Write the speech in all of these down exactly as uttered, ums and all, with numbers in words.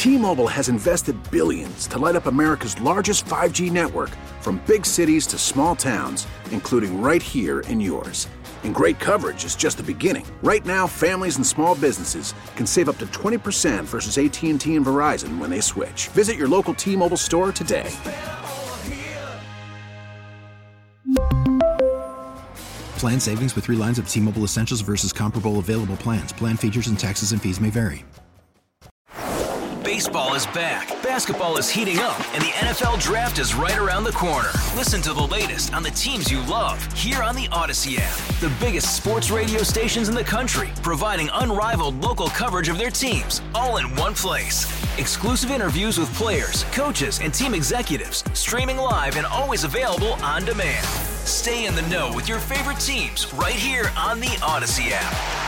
T-Mobile has invested billions to light up America's largest five G network, from big cities to small towns, including right here in yours. And great coverage is just the beginning. Right now, families and small businesses can save up to twenty percent versus A T and T and Verizon when they switch. Visit your local T-Mobile store today. Plan savings with three lines of T-Mobile Essentials versus comparable available plans. Plan features and taxes and fees may vary. Baseball is back, basketball is heating up, and the N F L Draft is right around the corner. Listen to the latest on the teams you love here on the Odyssey app. The biggest sports radio stations in the country, providing unrivaled local coverage of their teams, all in one place. Exclusive interviews with players, coaches, and team executives, streaming live and always available on demand. Stay in the know with your favorite teams right here on the Odyssey app.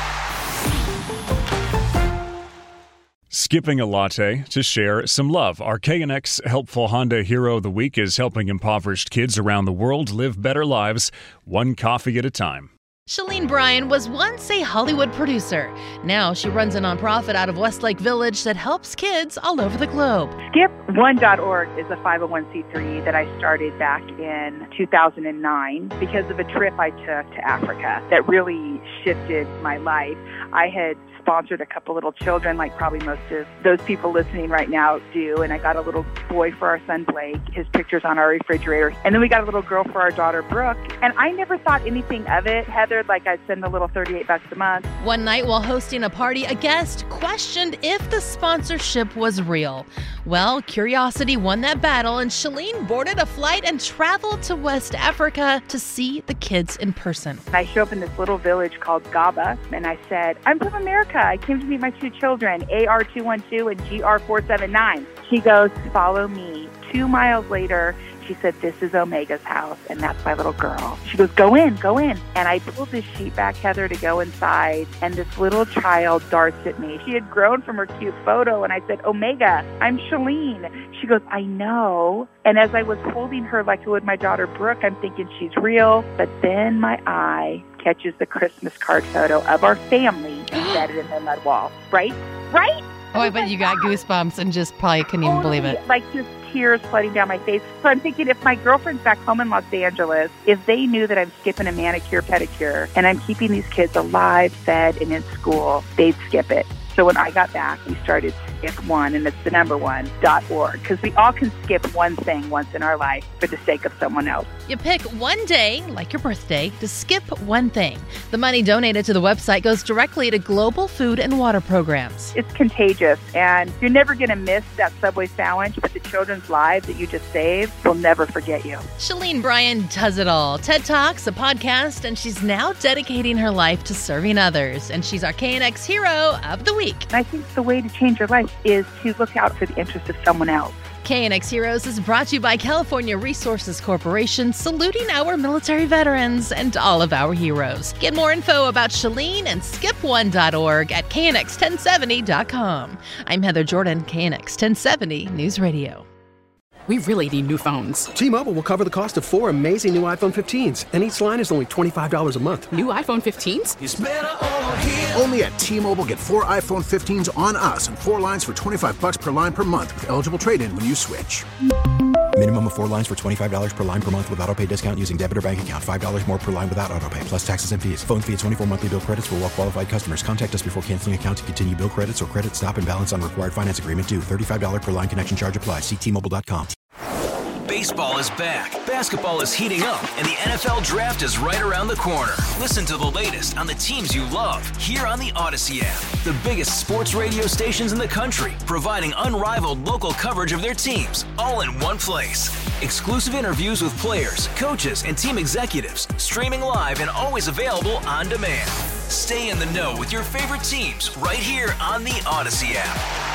Skipping a latte to share some love. Our K N X Helpful Honda Hero of the Week is helping impoverished kids around the world live better lives, one coffee at a time. Shalene Bryan was once a Hollywood producer. Now she runs a nonprofit out of Westlake Village that helps kids all over the globe. skip one dot org is a five oh one c three that I started back in two thousand nine because of a trip I took to Africa that really shifted my life. I had sponsored a couple little children, like probably most of those people listening right now do, and I got a little boy for our son Blake, his picture's on our refrigerator, and then we got a little girl for our daughter Brooke, and I never thought anything of it, Heather, like I'd send a little thirty-eight bucks a month. One night while hosting a party, a guest questioned if the sponsorship was real. Well, curiosity won that battle, and Shalene boarded a flight and traveled to West Africa to see the kids in person. I show up in this little village called Gaba, and I said, I'm from America. I came to meet my two children, A R two one two and G R four seven nine. She goes, follow me. Two miles later, she said, this is Omega's house, and that's my little girl. She goes, go in, go in. And I pulled this sheet back, Heather, to go inside, and this little child darts at me. She had grown from her cute photo, and I said, Omega, I'm Shalene. She goes, I know. And as I was holding her like I would my daughter Brooke, I'm thinking she's real. But then my eye catches the Christmas card photo of our family embedded in the mud wall. Right? Right? Oh, I bet you got goosebumps and just probably couldn't even believe it. Like just tears flooding down my face. So I'm thinking, if my girlfriend's back home in Los Angeles, if they knew that I'm skipping a manicure, pedicure, and I'm keeping these kids alive, fed, and in school, they'd skip it. So when I got back, we started Skip One, and it's the number one, dot org, because we all can skip one thing once in our life for the sake of someone else. You pick one day, like your birthday, to skip one thing. The money donated to the website goes directly to global food and water programs. It's contagious, and you're never going to miss that Subway sandwich, but the children's lives that you just saved will never forget you. Shalene Bryan does it all. TED Talks, a podcast, and she's now dedicating her life to serving others. And she's our K N X Hero of the Week. I think the way to change your life is to look out for the interests of someone else. K N X Heroes is brought to you by California Resources Corporation, saluting our military veterans and all of our heroes. Get more info about Shalene and skip one dot org at K N X ten seventy dot com. I'm Heather Jordan, K N X ten seventy News Radio. We really need new phones. T-Mobile will cover the cost of four amazing new iPhone fifteens, and each line is only twenty-five dollars a month. New iPhone fifteens? It's better over here. Only at T-Mobile, get four iPhone fifteens on us and four lines for twenty-five bucks per line per month with eligible trade-in when you switch. Minimum of four lines for twenty-five dollars per line per month with autopay discount using debit or bank account. five dollars more per line without autopay, plus taxes and fees. Phone fee at twenty-four monthly bill credits for well-qualified customers. Contact us before canceling account to continue bill credits or credit stop and balance on required finance agreement due. thirty-five dollars per line connection charge applies. See T Mobile dot com. Baseball is back, basketball is heating up, and the N F L Draft is right around the corner. Listen to the latest on the teams you love here on the Odyssey app. The biggest sports radio stations in the country, providing unrivaled local coverage of their teams, all in one place. Exclusive interviews with players, coaches, and team executives, streaming live and always available on demand. Stay in the know with your favorite teams right here on the Odyssey app.